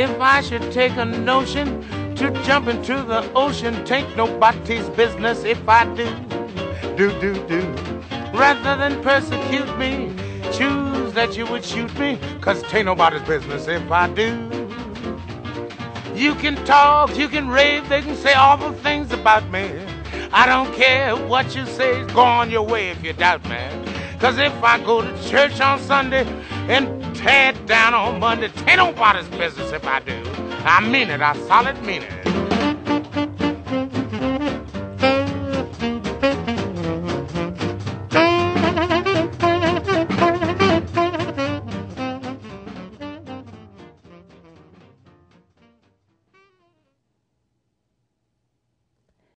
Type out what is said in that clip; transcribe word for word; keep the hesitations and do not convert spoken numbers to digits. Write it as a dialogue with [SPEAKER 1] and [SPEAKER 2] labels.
[SPEAKER 1] If I should take a notion to jump into the ocean, tain't nobody's business if I do, do, do, do. Rather than persecute me, choose that you would shoot me, 'cause tain't nobody's business if I do. You can talk, you can rave, they can say awful things about me. I don't care what you say, go on your way if you doubt me. 'Cause if I go to church on Sunday and tear it down on Monday, tain't nobody's business if I do. I mean it, I solid mean it.